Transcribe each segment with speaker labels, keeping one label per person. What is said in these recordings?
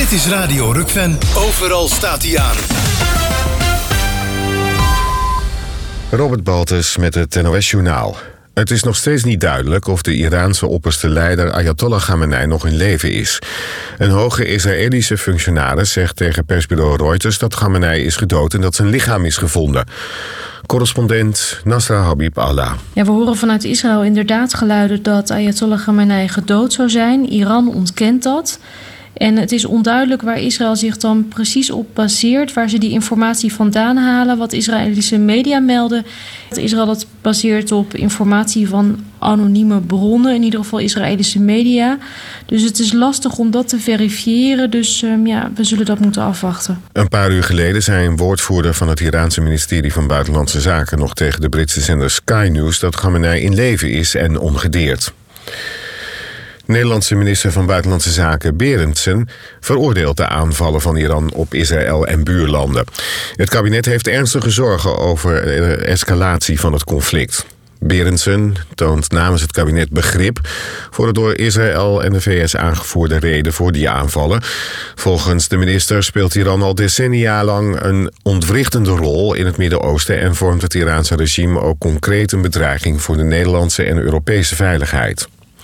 Speaker 1: Dit is Radio Rukven. Overal staat hij aan.
Speaker 2: Robert Baltus met het NOS-journaal. Het is nog steeds niet duidelijk of de Iraanse opperste leider Ayatollah Khamenei nog in leven is. Een hoge Israëlische functionaris zegt tegen persbureau Reuters dat Khamenei is gedood en dat zijn lichaam is gevonden. Correspondent Nasra Habib Allah.
Speaker 3: Ja, we horen vanuit Israël inderdaad geluiden dat Ayatollah Khamenei gedood zou zijn. Iran ontkent dat. En het is onduidelijk waar Israël zich dan precies op baseert, waar ze die informatie vandaan halen, wat Israëlische media melden. Israël dat baseert op informatie van anonieme bronnen, in ieder geval Israëlische media. Dus het is lastig om dat te verifiëren, dus we zullen dat moeten afwachten.
Speaker 2: Een paar uur geleden zei een woordvoerder van het Iraanse ministerie van Buitenlandse Zaken nog tegen de Britse zender Sky News dat Khamenei in leven is en ongedeerd. Nederlandse minister van Buitenlandse Zaken Berendsen veroordeelt de aanvallen van Iran op Israël en buurlanden. Het kabinet heeft ernstige zorgen over de escalatie van het conflict. Berendsen toont namens het kabinet begrip voor de door Israël en de VS aangevoerde reden voor die aanvallen. Volgens de minister speelt Iran al decennia lang een ontwrichtende rol in het Midden-Oosten en vormt het Iraanse regime ook concreet een bedreiging voor de Nederlandse en Europese veiligheid.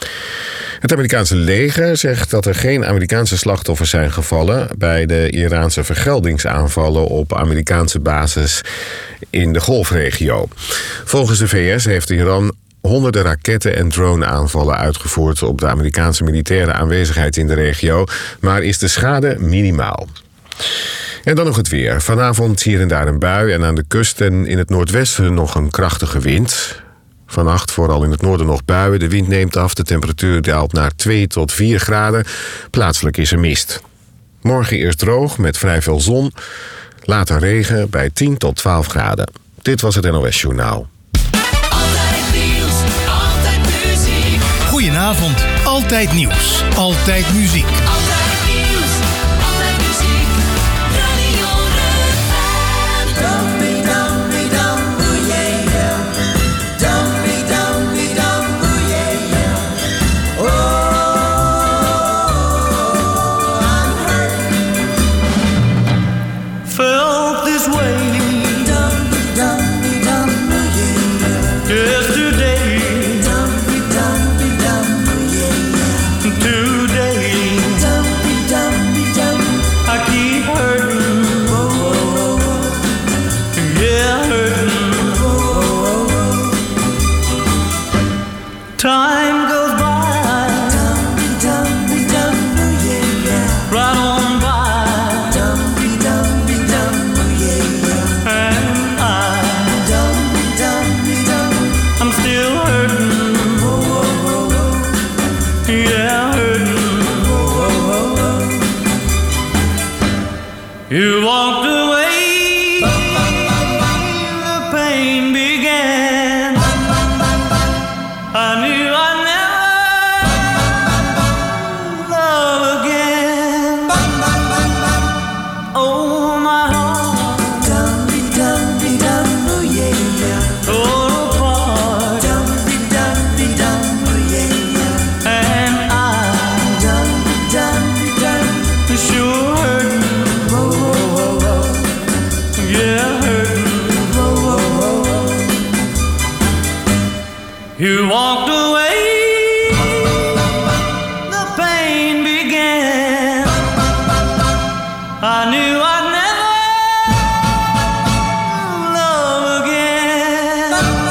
Speaker 2: Het Amerikaanse leger zegt dat er geen Amerikaanse slachtoffers zijn gevallen bij de Iraanse vergeldingsaanvallen op Amerikaanse bases in de Golfregio. Volgens de VS heeft Iran honderden raketten en drone-aanvallen uitgevoerd op de Amerikaanse militaire aanwezigheid in de regio, maar is de schade minimaal. En dan nog het weer. Vanavond hier en daar een bui en aan de kust en in het noordwesten nog een krachtige wind. Vannacht vooral in het noorden nog buien. De wind neemt af, de temperatuur daalt naar 2 tot 4 graden. Plaatselijk is er mist. Morgen eerst droog met vrij veel zon. Later regen bij 10 tot 12 graden. Dit was het NOS Journaal.
Speaker 1: Altijd nieuws, altijd muziek. Goedenavond, altijd nieuws, altijd muziek. Altijd nieuws, altijd muziek. Radio Rukven.
Speaker 4: Time goes by, right on by, and I'm still hurting, yeah, hurting. You walked away, the pain began. I knew I'd never love again. Oh, my heart tore apart, and I sure hurting, yeah, hurting. You walked away, the pain began. I knew I'd never love again.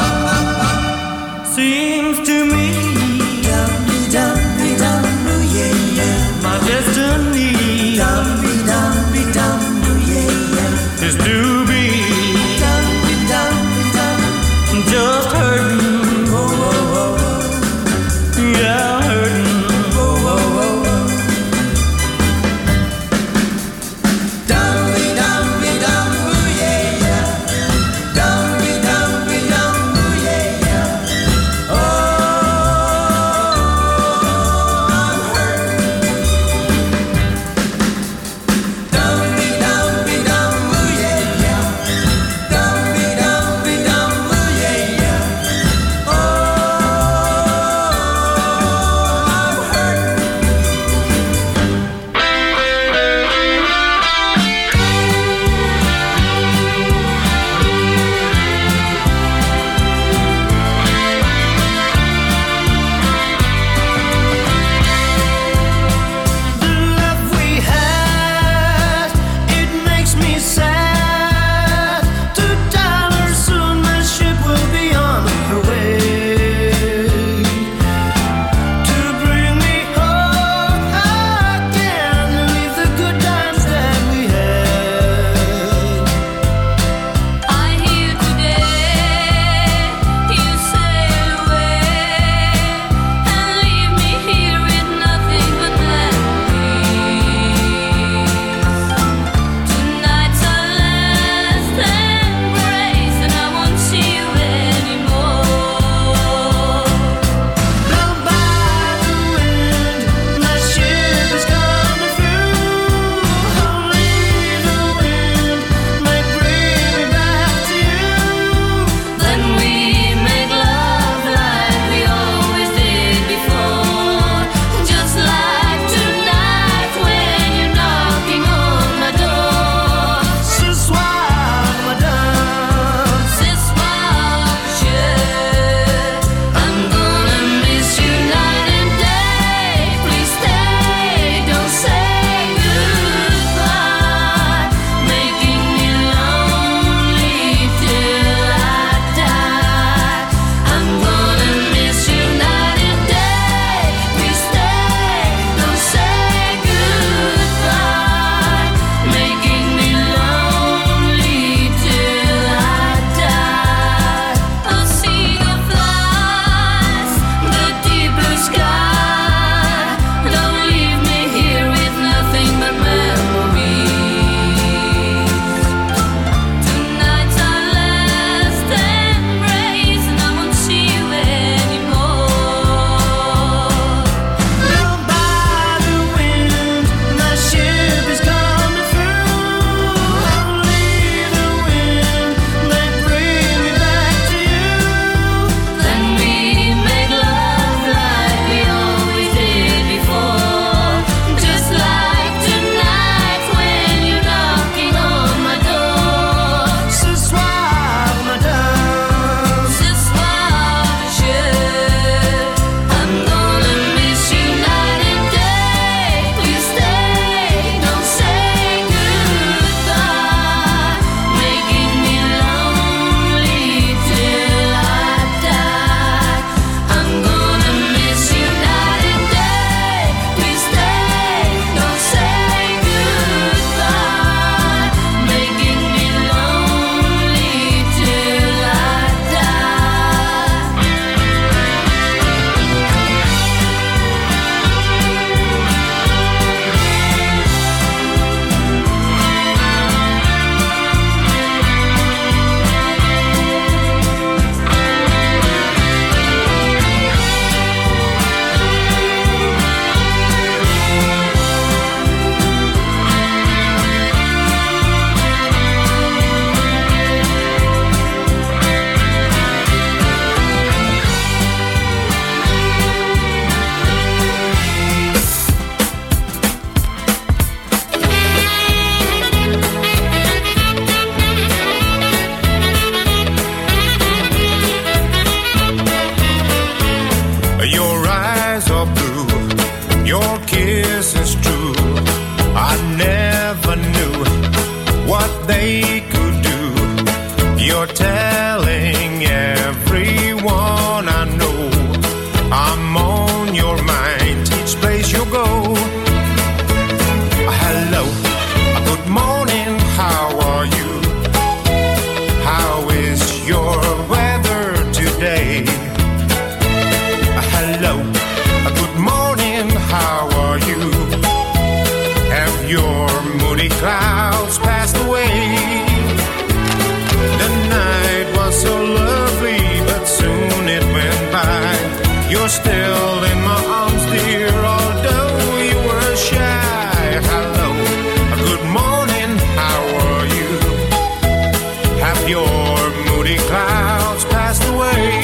Speaker 4: Seems to me my destiny is to be just hurting. Yeah, hurting.
Speaker 5: Your kiss is true. I never knew what they could do. You're telling everyone I know I'm on your mind each place you go. Hello, good morning, how are you? How is your weather today? Hello, good morning, how are you? Have your moody clouds passed away? The night was so lovely, but soon it went by. You're still in my arms, dear, although you were shy. Hello, good morning, how are you? Have your moody clouds passed away?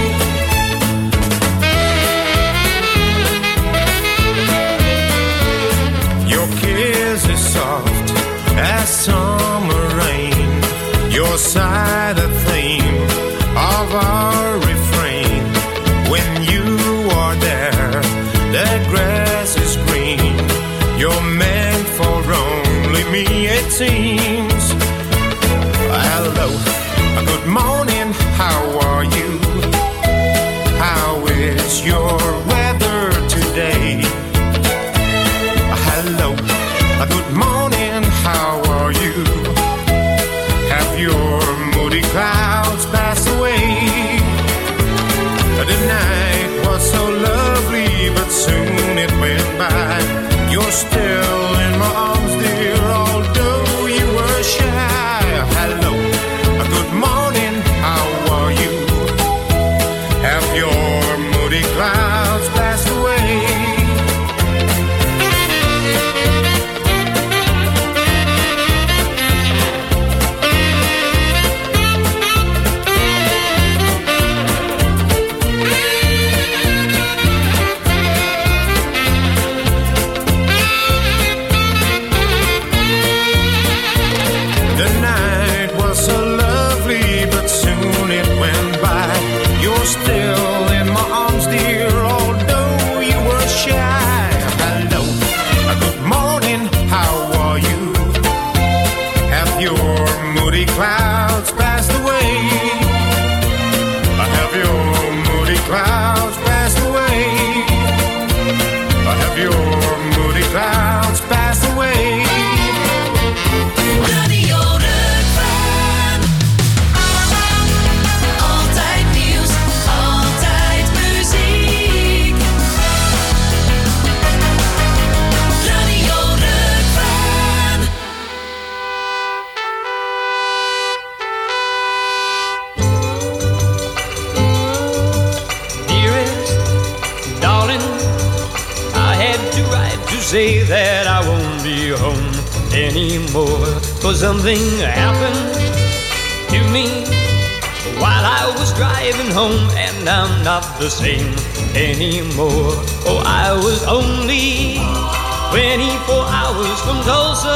Speaker 5: Your kiss is soft as summer rain. Your sigh the theme of our refrain. When you are there, the grass is green. You're meant for only me, it seems. Hello, good morning, how are you? How is your weather today? Hello, good morning, how are you? Have your moody clouds passed away? The night was so lovely, but soon it went by. You're still in my arms, dear, although you were shy. Hello, good morning, how are you? Have your moody clouds passed away? Still in my arms, dear, although you were shy. Hello, good morning, how are you? Have your moody clouds passed away? Have your moody clouds passed away? Have your moody clouds passed away?
Speaker 4: Say that I won't be home anymore, 'cause something happened to me while I was driving home, and I'm not the same anymore. Oh, I was only 24 hours from Tulsa,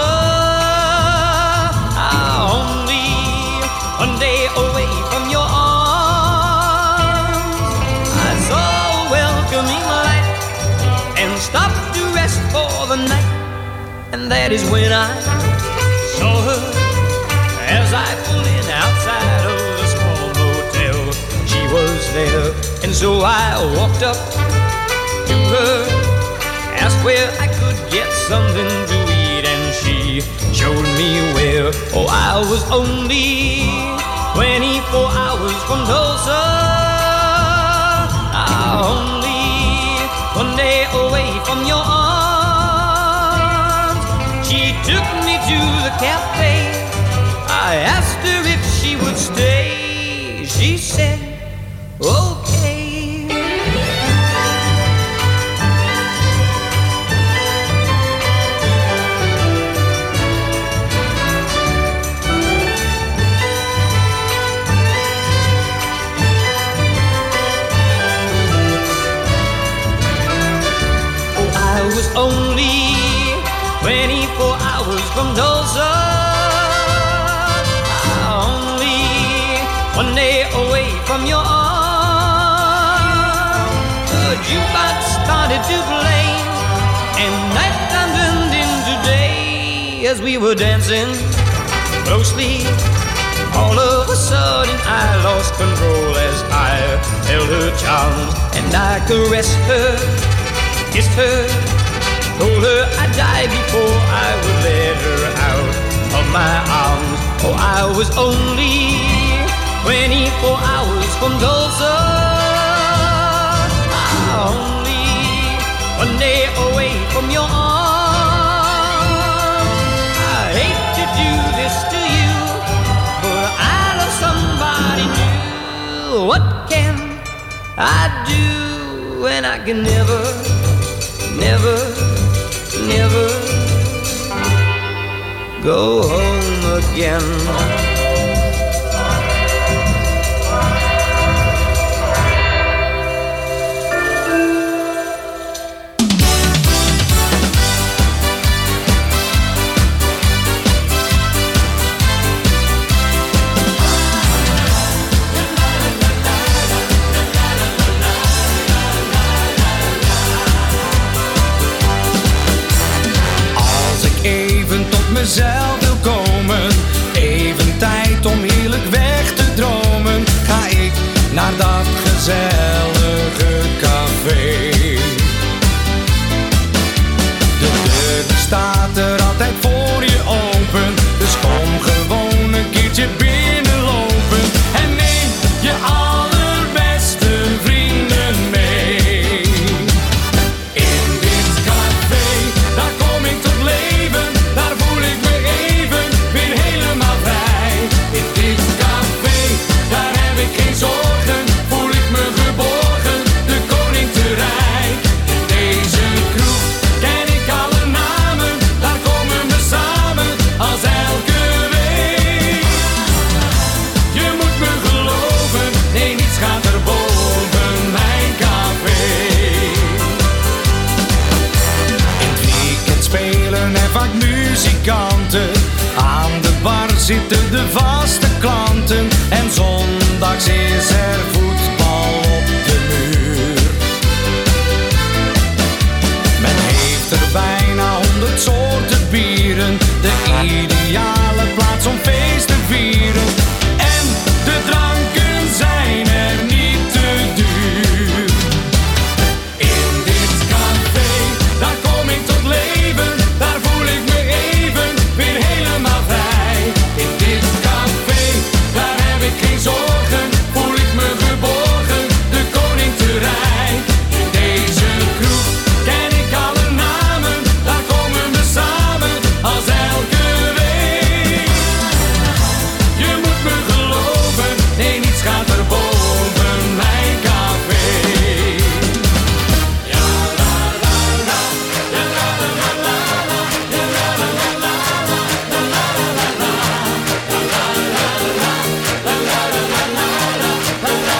Speaker 4: only one day away from your arms. I saw a welcoming light and stopped for the night, and that is when I saw her as I pulled in outside of the small motel. She was there, and so I walked up to her, asked where I could get something to eat, and she showed me where. Oh, I was only 24 hours from Tulsa, only one day away from your arms. She took me to the cafe. I asked her if she would stay. She said, okay. Oh, I was only 24 hours from Tulsa, only one day away from your arms. The jukebox started to play as we were dancing closely. All of a sudden I lost control as I held her charms and I caressed her, kissed her, told her I'd die before I would let her out of my arms. Oh, I was only 24 hours from Tulsa, only one day away from your arms. I hate to do this to you, but I love somebody new. What can I do when I can never, never, never go home again?
Speaker 6: Mezelf wil komen, even tijd om heerlijk weg te dromen. Ga ik naar dat gezellige café. De deur die staat er altijd voor je open, dus kom gewoon een keertje binnenlopen en neem je allerbeste vrienden mee. In dit café, daar kom ik tot leven. Daar voel ik me even weer helemaal vrij. In dit café, daar heb ik geen zorgen. Voel ik me geborgen, de koning te rijk. In deze kroeg ken ik alle namen. Daar komen we samen als elke week. Je moet me geloven, nee niets gaat er boven mijn café. In het weekend spelen er vaak muzikanten. Aan de bar zitten de vaste klanten. En zondags is er voetbal op de muur. Men heeft er bijna 100 soorten bieren. De ideale plaats om feest te vieren. En de dranken zijn er niet te duur. In dit café, daar kom ik tot leven. Daar voel ik me even weer helemaal vrij. In dit café, daar heb ik geen zorgen. Voel ik me geborgen, de koning te rijk. In deze kroeg ken ik alle namen. Daar komen we samen als elke week. Je moet me geloven, nee niets gaat er boven mijn café. Ja la la la, ja la la la la, ja la la la la, la la la la, la la la la, la la la la, la la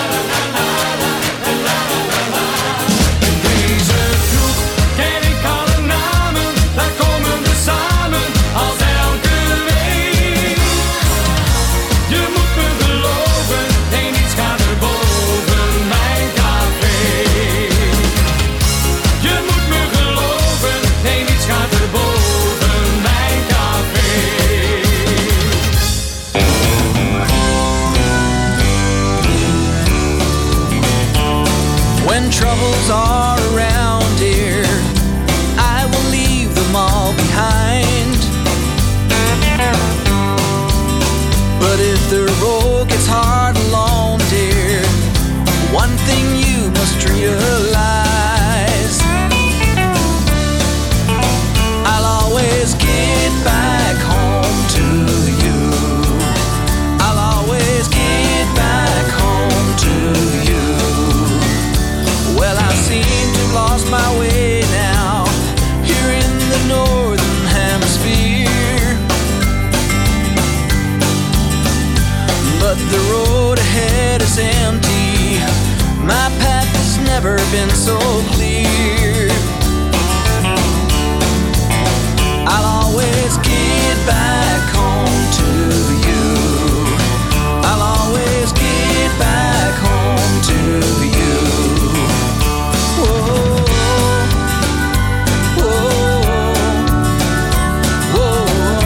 Speaker 6: la la. In deze kroeg ken ik alle namen, daar komen we samen als elke week. Je moet me geloven, nee niets gaat er boven mijn café. Je moet me geloven, nee niets gaat er boven mijn café.
Speaker 7: When troubles are around here, I will leave them all behind. But if the road gets hard alone, dear, one thing you must realize: I'll always get back home to you. I'll always get back home to you. Well, I seem to have lost my way now, here in the northern hemisphere. But the road ahead is empty. My path has never been so clear. I'll always get back home to you. I'll always get back home to you. Whoa, whoa, whoa.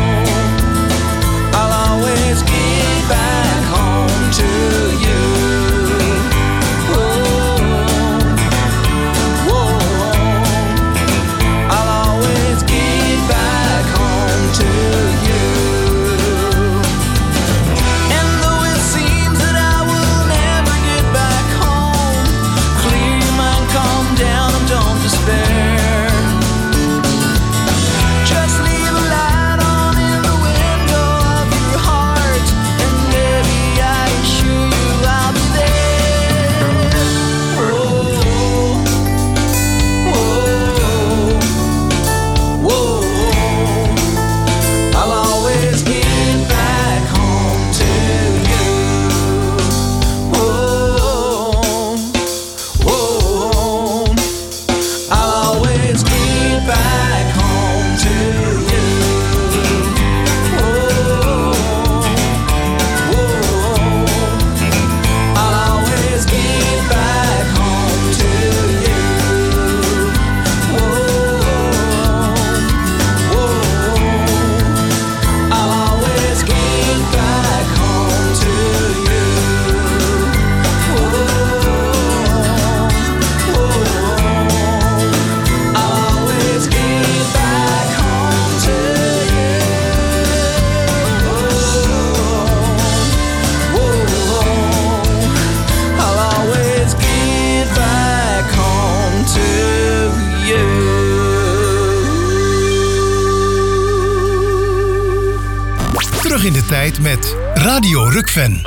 Speaker 1: Terug in de tijd met Radio Rukven.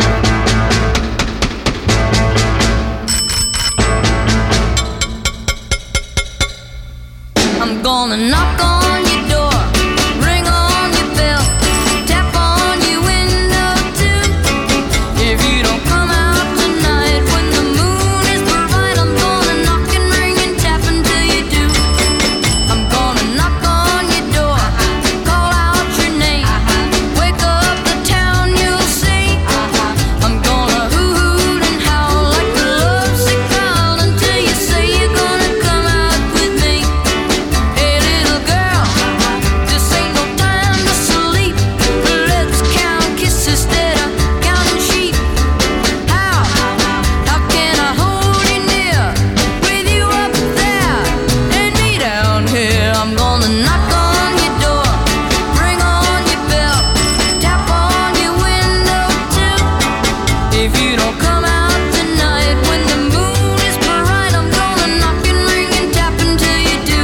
Speaker 8: I'm gonna knock on your door, ring on your bell, tap on your window too. If you don't come out tonight when the moon is bright, I'm gonna knock and ring and tap until you do. I'm gonna knock on your door, call out your name, wake up the town, you'll see. I'm gonna hoot and howl like a lovesick child until you say you're gonna come out with me. Hey little girl, this ain't no time to sleep. Let's count kisses instead of counting sheep. How can I hold you near with you up there and me down here? I'm gonna knock on your door, ring on your bell, tap on your window too. If you don't come out tonight when the moon is bright, I'm gonna knock and ring and tap until you do.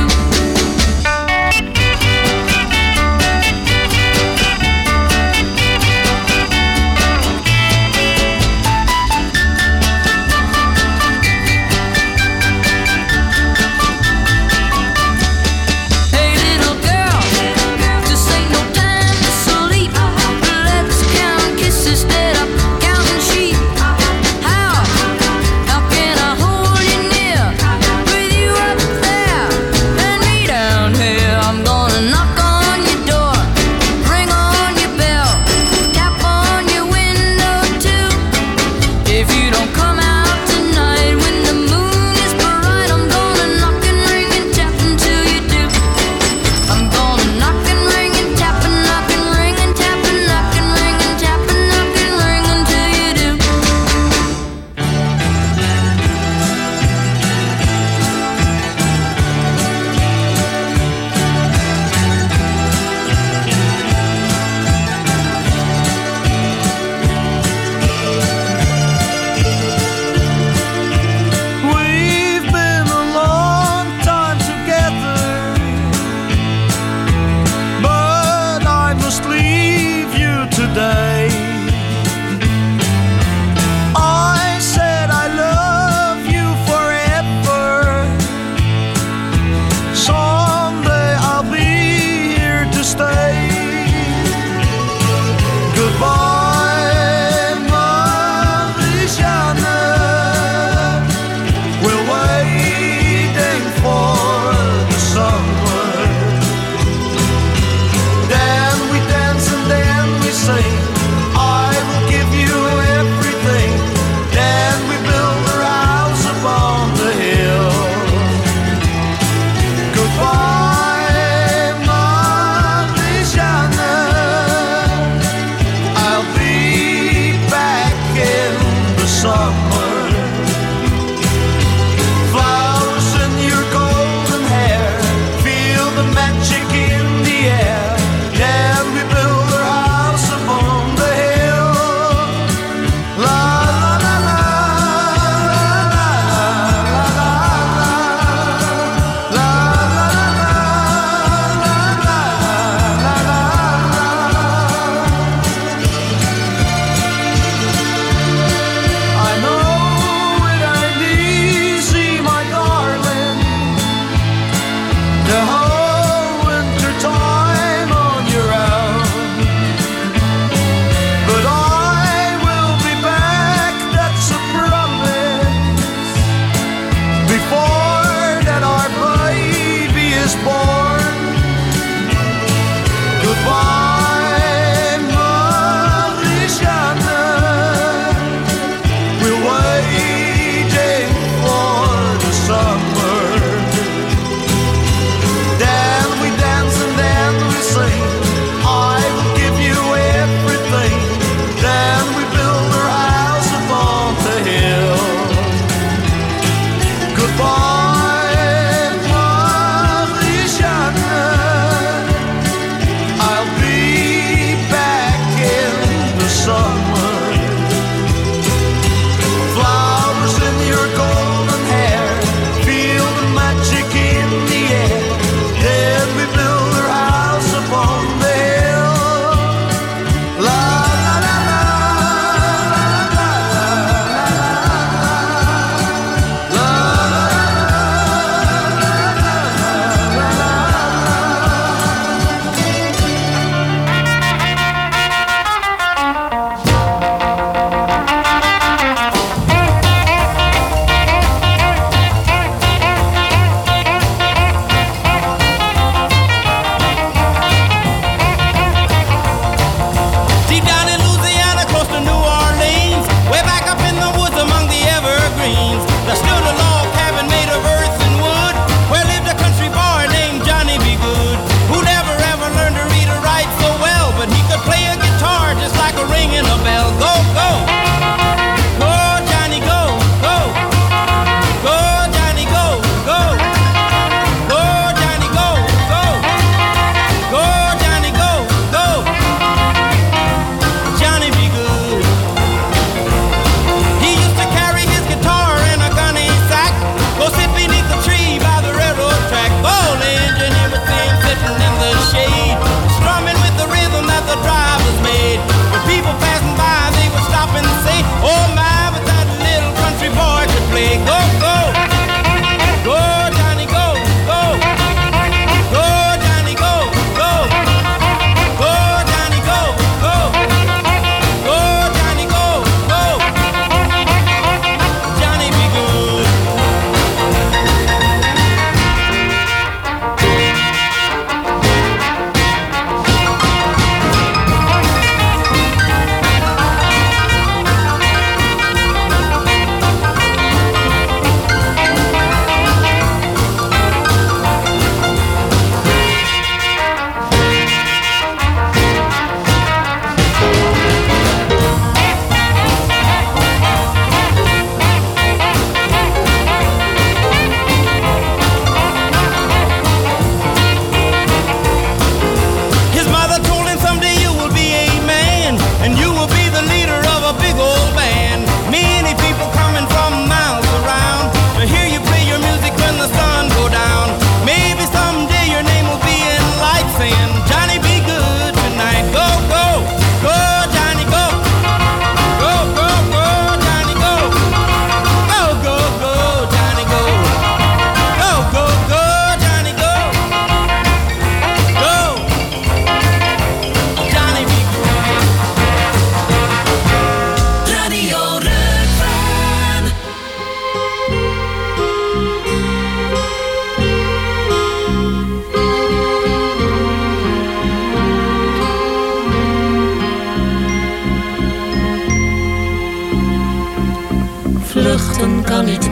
Speaker 8: Hey little girl, this ain't no time to sleep. Let's count kisses instead of counting sheep. How can I hold you near with you up there and me down here? I'm gonna knock on your door, ring on your bell, tap on your window too. If you don't come out tonight when the moon is bright, I'm gonna knock and ring and tap until you do. I'm gonna knock and ring and tap and knock and ring and tap and knock and ring and tap and knock and ring until you do.
Speaker 7: We've been a long time together, but I must leave you today. I said I love you forever. Someday I'll be here to stay. Goodbye, Marianne. We're waiting for the summer. Then we dance and then we sing. I will give you everything. Then we build our house upon the hill. Goodbye, Marianne. I'll be back in the summer. Flowers in your golden hair, feel the magic in the air. Then we build our house upon the hill. La la la la, la la la la, la la la la. I know it ain't easy, my darling. The whole winter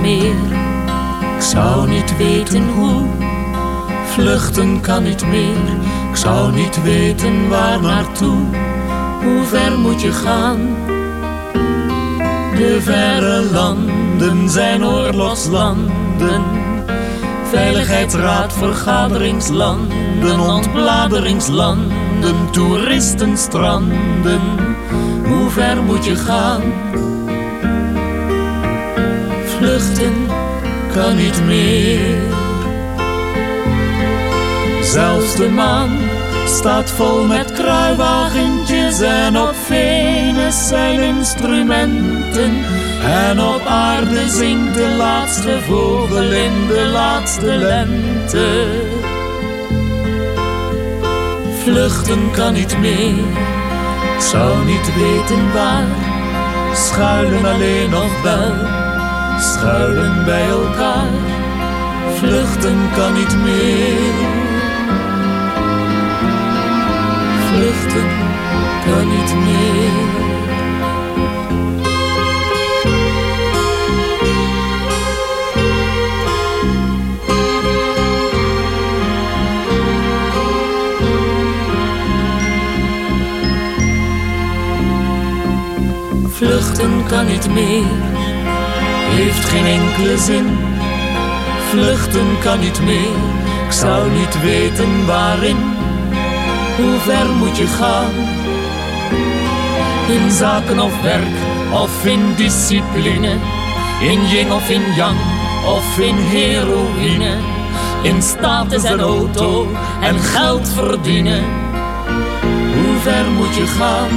Speaker 9: meer. Ik zou niet weten hoe. Vluchten kan niet meer. Ik zou niet weten waar naartoe. Hoe ver moet je gaan? De verre landen zijn oorlogslanden. Veiligheidsraad, vergaderingslanden, ontbladeringslanden, toeristenstranden. Hoe ver moet je gaan? Vluchten kan niet meer. Zelfs de maan staat vol met kruiwagentjes en op Venus zijn instrumenten. En op aarde zingt de laatste vogel in de laatste lente. Vluchten kan niet meer, ik zou niet weten waar. Schuilen alleen nog wel, schuilen bij elkaar. Vluchten kan niet meer. Vluchten kan niet meer. Vluchten kan niet meer, heeft geen enkele zin. Vluchten kan niet meer, ik zou niet weten waarin. Hoe ver moet je gaan? In zaken of werk, of in discipline. In yin of in yang, of in heroïne. In status en auto en geld verdienen. Hoe ver moet je gaan?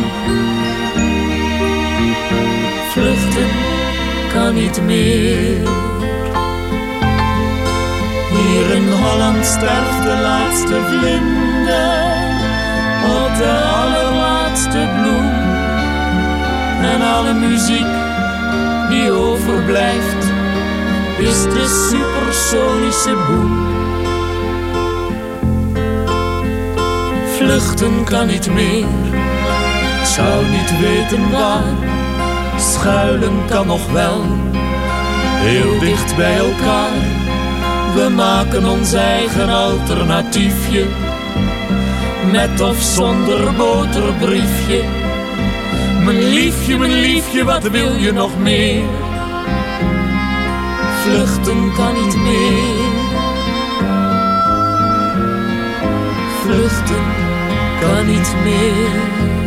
Speaker 9: Vluchten kan niet meer. Hier in Holland sterft de laatste vlinder op de allerlaatste bloem. En alle muziek die overblijft is de supersonische boem. Vluchten kan niet meer, ik zou niet weten waar. Schuilen kan nog wel, heel dicht bij elkaar. We maken ons eigen alternatiefje, met of zonder boterbriefje. Mijn liefje, wat wil je nog meer? Vluchten kan niet meer. Vluchten kan niet meer.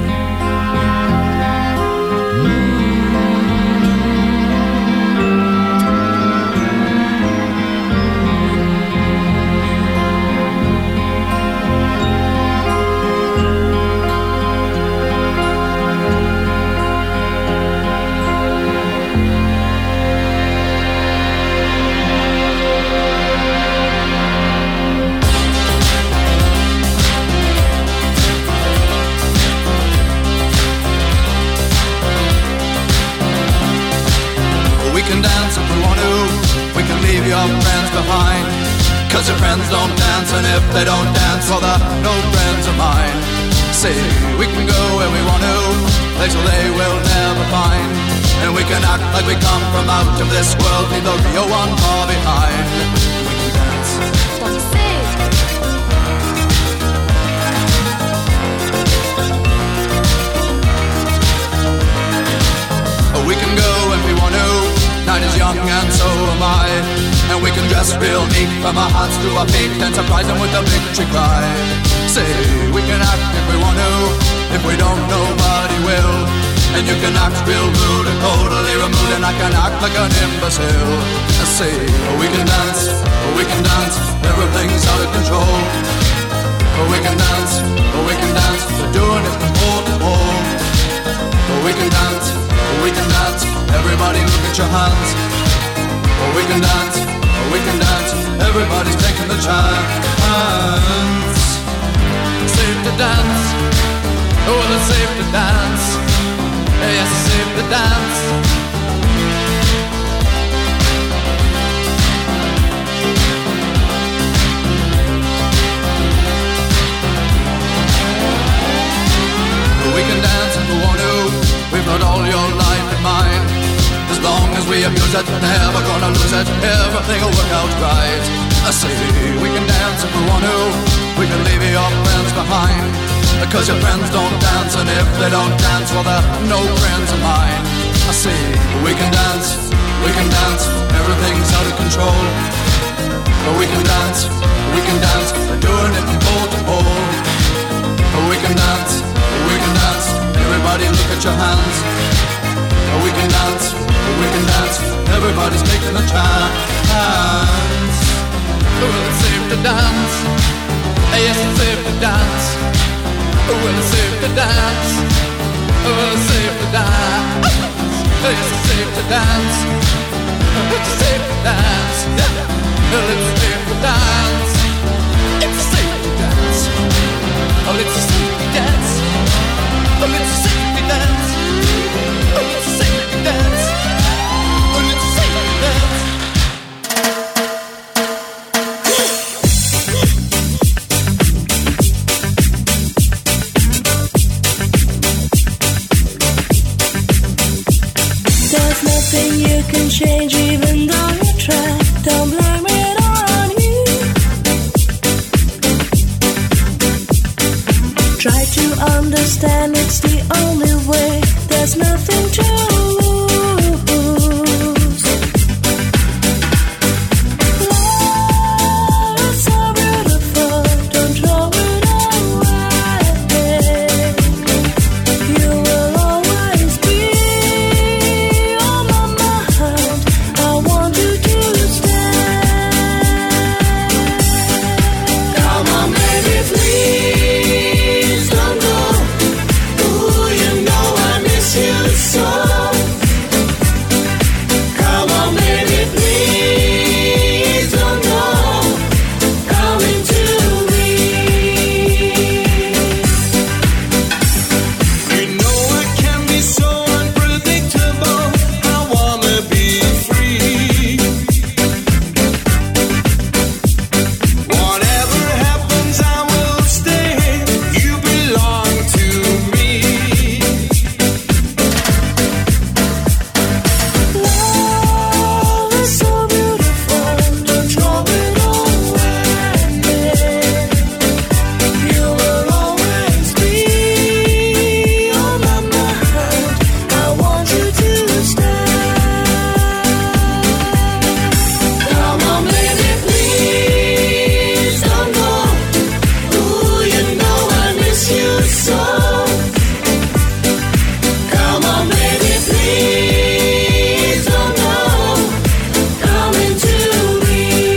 Speaker 10: Your friends behind, 'cause your friends don't dance, and if they don't dance, well they're no friends of mine. Say, we can go where we want to, places they will never find. And we can act like we come from out of this world, leave the real one far behind. We can dance. We can go when we want to, night is young and so am I. And we can dress real neat from our hearts to our feet and surprise them with a victory cry. Say, we can act if we want to, if we don't nobody will. And you can act real rude and totally removed, and I can act like an imbecile. I say, we can dance, everything's out of control. We can dance, we're doing it from pole to pole. We can dance, everybody look at your hands. We can dance, everybody's taking the chance. Safe to dance, oh it's safe to dance. Yes, it's safe to dance. We can dance if we want to, we've got all your life in mind. As long as as we abuse it, never gonna lose it. Everything will work out right. I say we can dance if we want to. We can leave your friends behind, because your friends don't dance, and if they don't dance, well, they're no friends of mine. I say we can dance, everything's out of control. But we can dance, we're doing it from pole to pole. But we can dance, everybody look at your hands. But we can dance, everybody's taking a chance. Well, it's safe to dance, yes, it's safe to dance. Well, it's safe to dance, well, it's safe to dance. Yes, it's safe to dance, it's safe to dance. Well, it's safe to dance, it's safe to dance. Oh, it's safe to dance, oh, it's safe to dance, oh, it's safe to dance, oh, it's safe to dance.
Speaker 11: There's nothing you can change, even though you try. Don't blame it on you. Try to understand, it's the only way. There's nothing to lose. Love is so beautiful, don't throw it away. You will always be on my mind. I want you to stay. Come on, baby, please don't go. Ooh, you know I miss you so. Come on, baby, please don't go. Come into me.
Speaker 7: You know I can be so unpredictable. I wanna be free. Whatever happens, I will stay. You belong to me.
Speaker 11: Love is so beautiful, don't throw it away. You will always be on my mind. I want you to stay. Come on, baby, please don't go. Ooh, you know I miss you so. Come on, baby, please don't go. Come into me.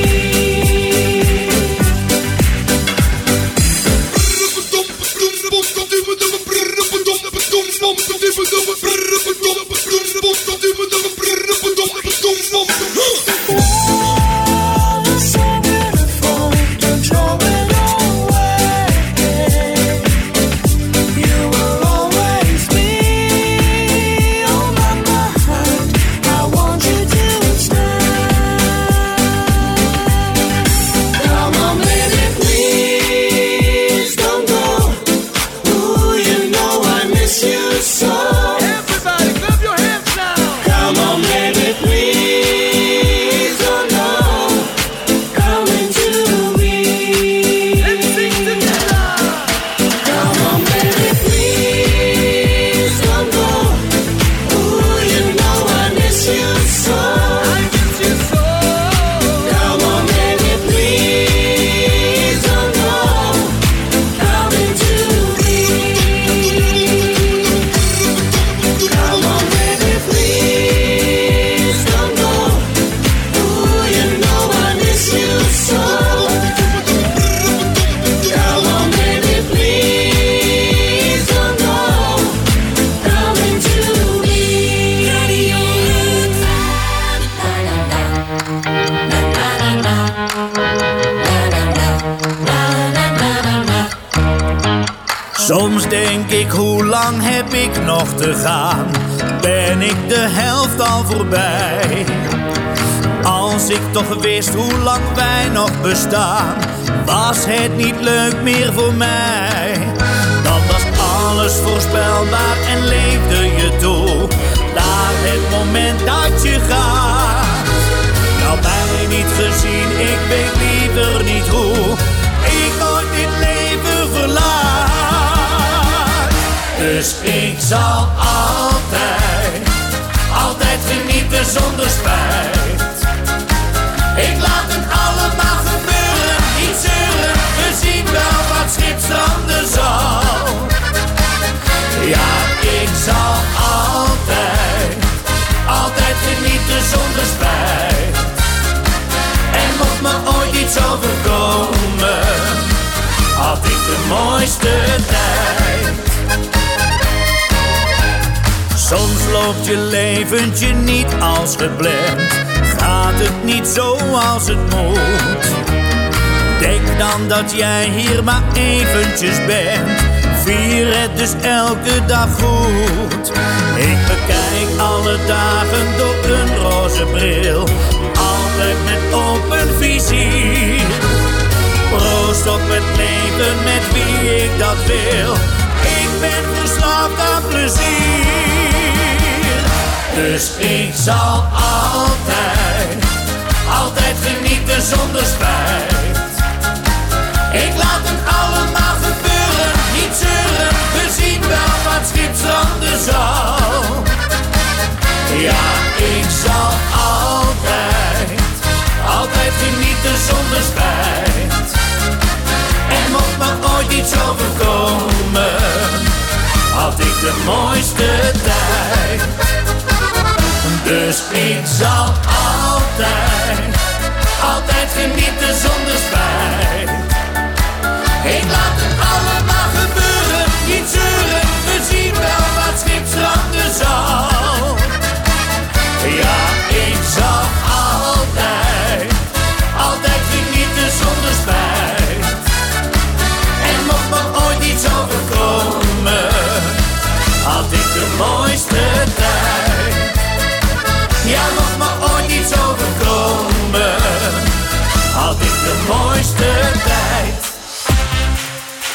Speaker 11: Love is so beautiful, don't throw it away. You will always be on my mind. I want you to stay. Come on, baby, please don't go. Ooh, you know I miss you so.
Speaker 7: Everybody, clap your hands now.
Speaker 11: Come on, baby, please don't go. Come into me.
Speaker 7: Let's sing together.
Speaker 11: Come on, baby, please don't go. Ooh, you know I miss you so.
Speaker 7: I miss you so.
Speaker 11: Come on, baby, please don't go. Come into me. Come on, baby, please don't go. Ooh, you know I miss you so. Come on, baby, please don't go. Come into me. Radio
Speaker 9: Soms denk ik, hoe lang heb ik nog te gaan? Ben ik de helft al voorbij? Als ik toch wist hoe lang wij nog bestaan, was het niet leuk meer voor mij. Dan was alles voorspelbaar en leefde je toe. naar het moment dat je gaat. Nou mij niet gezien, ik weet liever niet hoe ik ooit dit leven verlaat. Dus ik zal altijd genieten zonder spijt. Ik laat het allemaal gebeuren, niet zeuren, we zien wel wat schip stranden zal. Ja, ik zal altijd genieten zonder spijt. En mocht me ooit iets overkomen, had ik de mooiste tijd. Soms loopt je leventje niet als gepland, gaat het niet zoals het moet. Denk dan dat jij hier maar eventjes bent, vier het dus elke dag goed. Ik bekijk alle dagen door een roze bril, altijd met open vizier. Proost op het leven met wie ik dat wil, ik ben verslaafd aan plezier. Dus ik zal altijd genieten zonder spijt. Ik laat het allemaal gebeuren, niet zeuren, we zien wel wat schip stranden zal. Ja, ik zal altijd genieten zonder spijt. En mocht me ooit iets overkomen, had ik de mooiste tijd. Dus ik zal altijd genieten zonder spijt. Ik laat het allemaal gebeuren, niet zeuren, we zien wel wat schip stranden zal. Ja, ik zal altijd genieten zonder spijt. En mocht me ooit iets overkomen, had ik de mooiste tijd. Ja, mocht me ooit iets overkomen, had ik de mooiste tijd.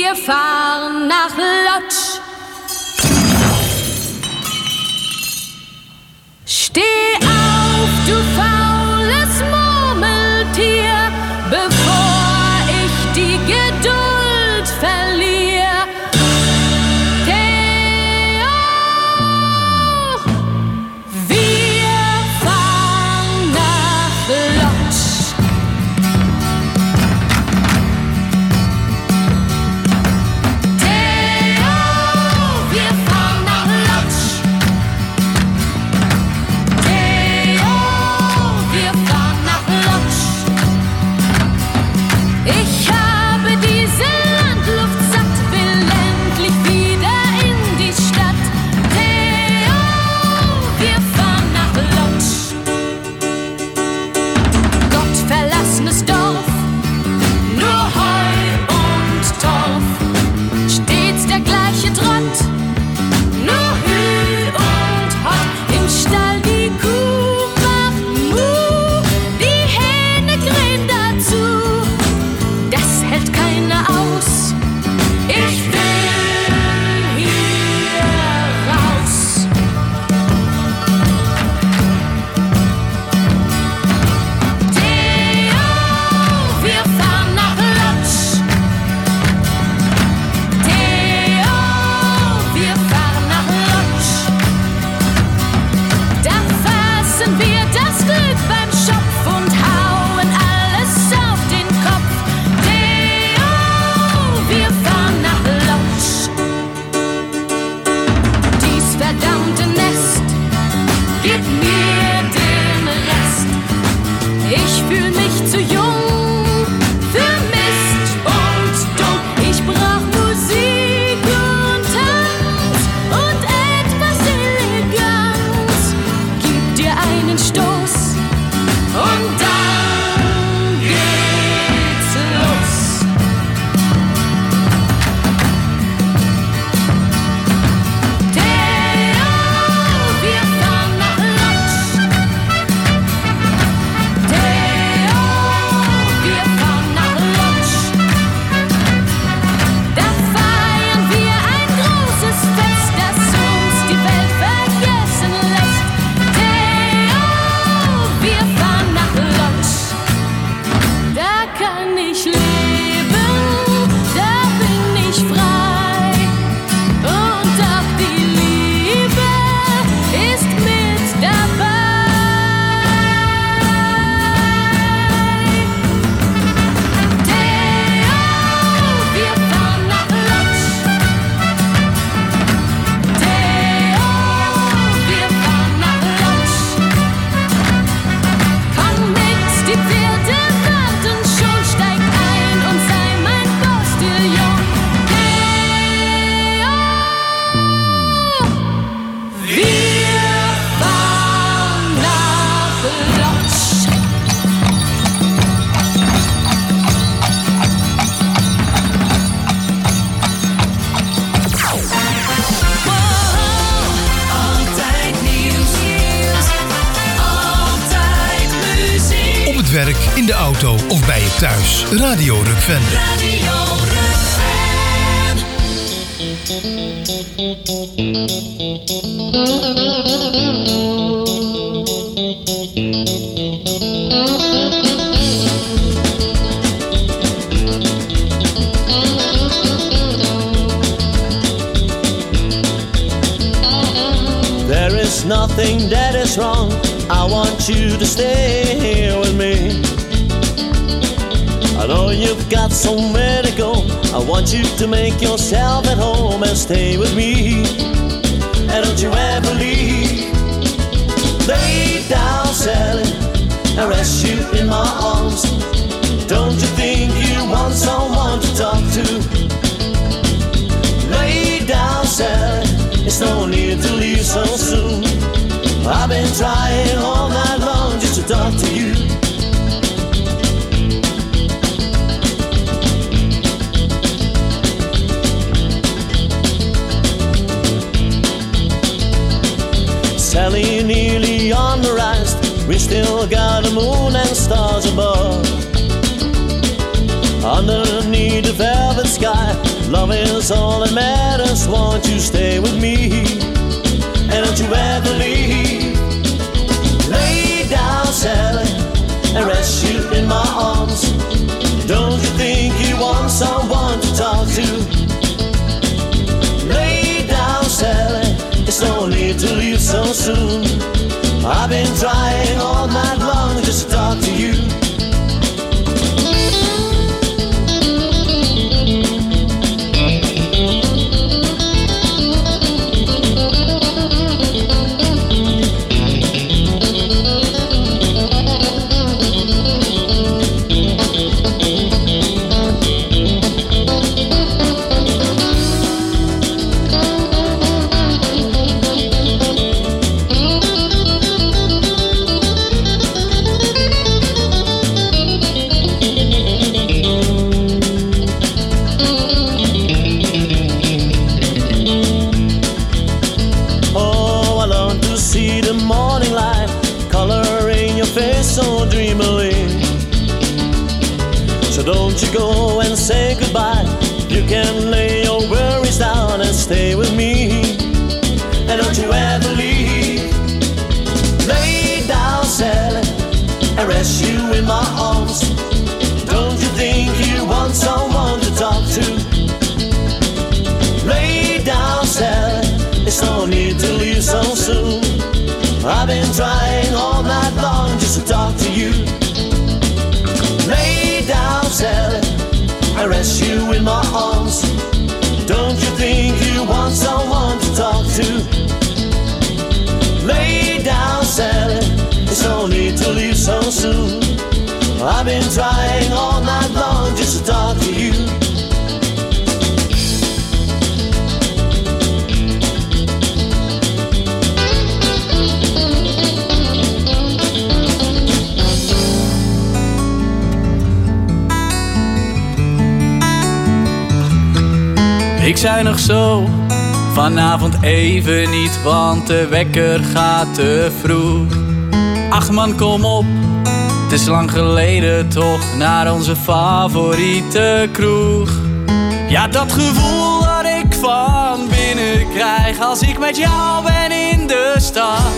Speaker 8: Wir fahren nach Lodz. Steh auf, du faules Murmeltier, bevor ich die Geduld verliere. Theo, wir fahren nach Lodz. Theo, wir fahren nach Lodz. Theo, wir fahren nach Lodz. Ich habe diese Landluft satt, will endlich wieder in die Stadt. Theo, wir fahren nach Lodz. Gottverlassenes Dorf, nur Heu und Torf. Stets der gleiche Trott, nur Hü und Hott. Im Stall die Kuh macht Muh, die Hähne krähen dazu. Das hält keiner aus. Ich will hier raus. Theo, wir fahren nach Lodz. Theo, wir fahren nach Lodz. Da fassen wir das Glück beim Schopf und hauen alles auf den Kopf. Theo, wir fahren nach Lodz. Dies verdammte Nest gibt mir den Rest. Ich fühl mich zu jung für Mist und dumm. Ich brauch Musik und Tanz und etwas Eleganz. Gib dir einen Stoß und dann geht's los. Theo, wir fahren nach Lodz. Theo, wir fahren nach Lodz. Da feiern wir ein großes Fest, das uns die Welt vergessen lässt. Theo, wir fahren nach Lodz. Da kann ich leben, da bin ich frei. Und auch die Liebe ist mit dabei. Theo, wir fahren nach Lodz. Theo, wir fahren nach Lodz. Komm mit, die Pferde warten schon, steig ein und sei mein Postillon. Theo, wir fahren nach Lodz. Altijd nieuws, altijd muziek.
Speaker 1: Op het werk, in de auto of bij je thuis. Radio Rukven.
Speaker 8: Radio Rukven.
Speaker 9: There is nothing that is wrong. I want you to stay here with me. I know you've got somewhere to go. I want you to make yourself at home and stay with me. And don't you ever leave. Lay down, Sally, and rest you in my arms. Don't you think you want someone to talk to? Lay down, Sally, it's no need to leave so soon. I've been trying all night long just to talk to you. Sally, nearly on the rise. We still got the moon and stars above. Underneath the velvet sky,
Speaker 12: Love is all that matters. Won't you stay with me? And don't you ever leave. Lay down, Sally, and rest you in my arms. Don't you think you want someone to talk to? Lay down, Sally, it's no need to leave so soon. I've been trying all night long just to talk to you. So dreamily. So don't you go and say goodbye. You can lay your worries down and stay with me. And don't you ever leave. Lay down, Sally, and rest you in my arms. Don't you think you want someone to talk to? Lay down, Sally, it's no need to leave so soon. I've been trying all night long just to talk to you. Lay down, Sally, and rest you in my arms. Don't you think you want someone to talk to? Lay down, Sally, it's no need to leave so soon. I've been trying all night long just to talk to you.
Speaker 13: Ik zei nog zo, vanavond even niet, want de wekker gaat te vroeg. Ach man, kom op, het is lang geleden toch, naar onze favoriete kroeg. Ja, dat gevoel dat ik van binnen krijg als ik met jou ben in de stad.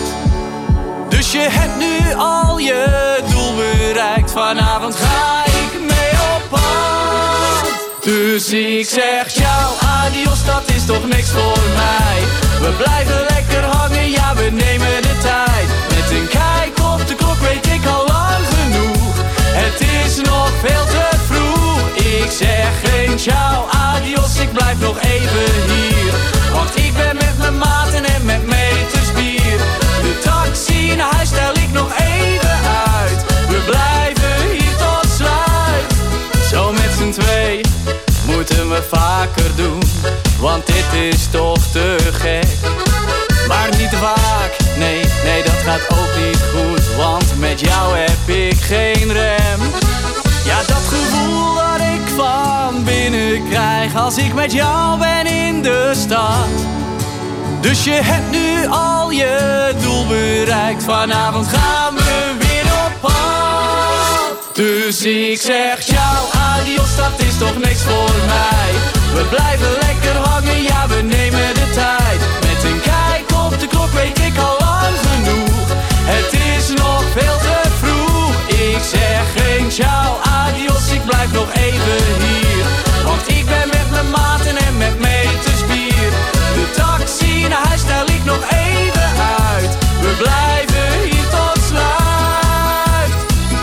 Speaker 13: Dus je hebt nu al je doel bereikt, vanavond ga ik mee op pad. Dus ik zeg ciao, adios, dat is toch niks voor mij. We blijven lekker hangen, ja we nemen de tijd. Met een kijk op de klok weet ik al lang genoeg. Het is nog veel te vroeg. Ik zeg geen ciao, adios, ik blijf nog even hier. Want ik ben met mijn maten en met meters bier. De taxi naar huis stel ik nog even uit. We blijven hier tot sluit. Zo met z'n twee moeten we vaker doen, want dit is toch te gek. Maar niet te vaak, nee, nee dat gaat ook niet goed, want met jou heb ik geen rem. Ja, dat gevoel dat ik van binnen krijg als ik met jou ben in de stad. Dus je hebt nu al je doel bereikt, vanavond gaan we weer op pad. Dus ik zeg ciao, adios, dat is toch niks voor mij. We blijven lekker hangen, ja we nemen de tijd. Met een kijk op de klok weet ik al lang genoeg. Het is nog veel te vroeg. Ik zeg geen ciao, adios, ik blijf nog even hier. Want ik ben met mijn maten en met meters bier. De taxi naar huis stel ik nog even uit. We blijven hier tot sluit.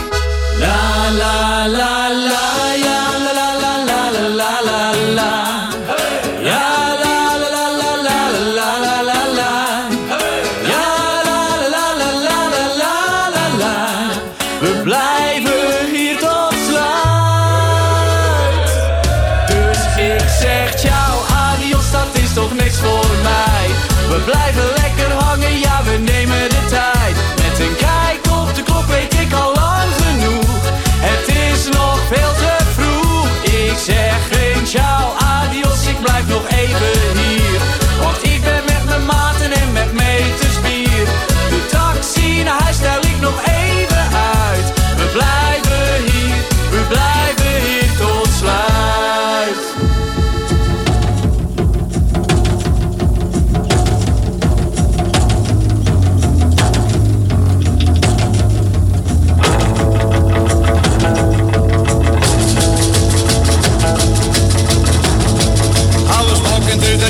Speaker 13: La la la la, ja la la la la la la la. Ja la la la la la la la la la. Ja la la la la la la la. We blijven hier tot sluit.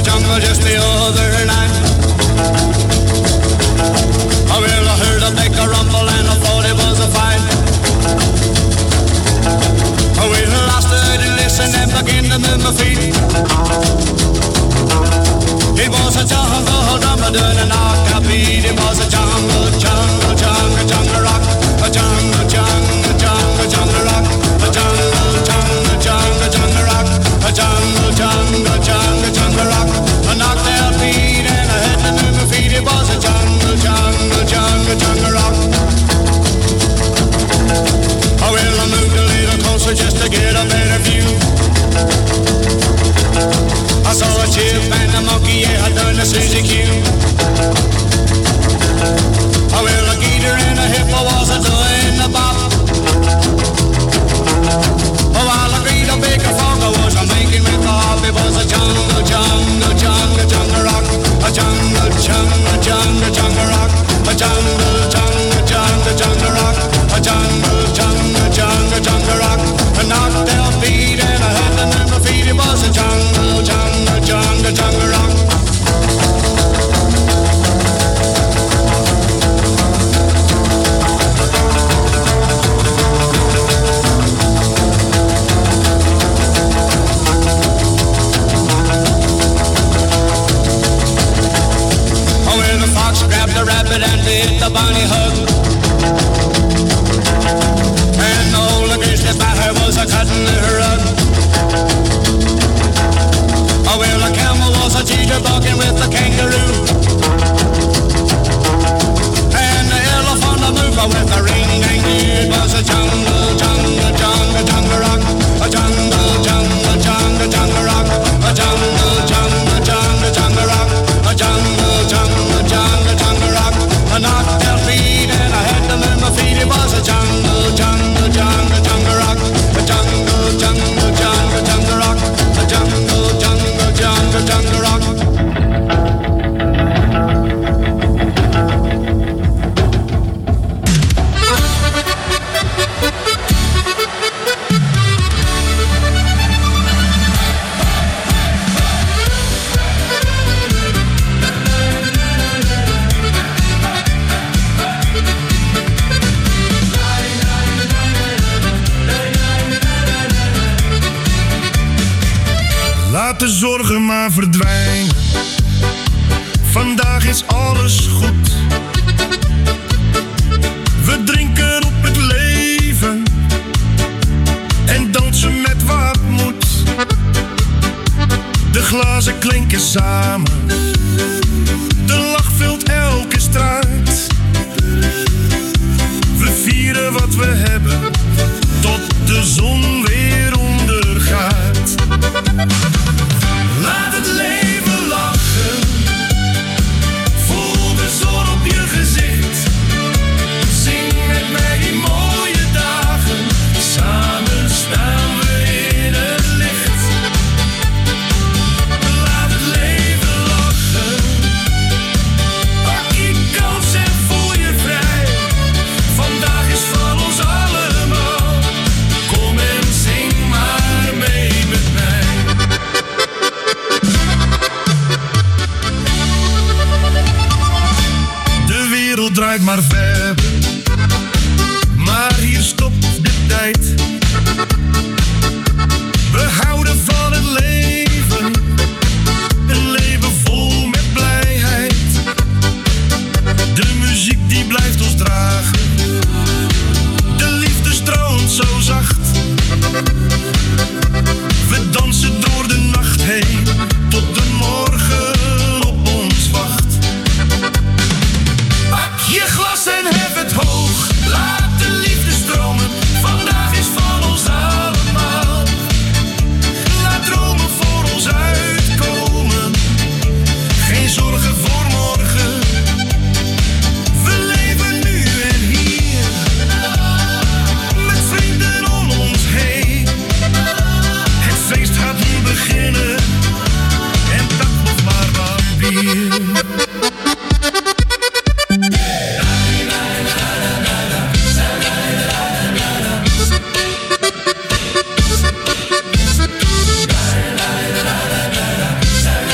Speaker 14: jungle just the other night. Oh, well, I heard a big rumble and I thought it was a fight. Oh, well, I stood and listened and began to move my feet. It was a jungle drummer doing a knock beat. It was a jungle, jungle, jungle, jungle rock. A jungle, jungle, jungle, jungle rock. A jungle, jungle, jungle, jungle rock. A jungle, jungle, jungle, jungle rock. I knocked out beat and I had to move my feet. It was a jungle, jungle, jungle, jungle rock. Oh, well, I moved a little closer just to get a better view. I saw a chip and a monkey, yeah, I done the Suzy Q. Oh, well, a gator and a hippo was a doing the bop. Oh, while a great a big frog was a making with the hop. It was a jungle, jungle, jungle, jungle rock. A jungle, jungle, jungle, jungle rock. A jungle, jungle, jungle, jungle rock. A jungle, jungle, jungle, jungle rock. A knocked out beat and I had to move my feet. It was a jungle, jungle, jungle, jungle rock. Oh, well, the fox grabbed the rabbit and did the bunny hug. And the old grizzly bear was a cutting her rug. Oh, well, the camel was a jitterbugging with the kangaroo. And the elephant a mover with the ring-dang-doo. It was a jungle, jungle, jungle, jungle rock. A jungle, jungle, jungle, jungle rock. A jungle, jungle, jungle, jungle rock. A jungle, jungle, jungle, jungle rock. I knocked out beat and I had to move my feet. It was a jungle, jungle, jungle, jungle rock. A jungle, jungle, jungle, jungle rock. A jungle, jungle, jungle, jungle rock.
Speaker 15: Laat de zorgen maar verdwijnen. Vandaag is alles goed. We drinken op het leven en dansen met wat moet. De glazen klinken samen. De lach vult elke straat. We vieren wat we hebben tot de zon weer ondergaat. Laat het leven lachen. Voel de zon op je gezicht. Zing met mij die mooie dagen. Samen staan we in het licht. Laat het leven lachen. Pak je kans en voel je vrij. Vandaag is van ons allemaal. Kom en zing maar mee met mij. De wereld draait maar verder.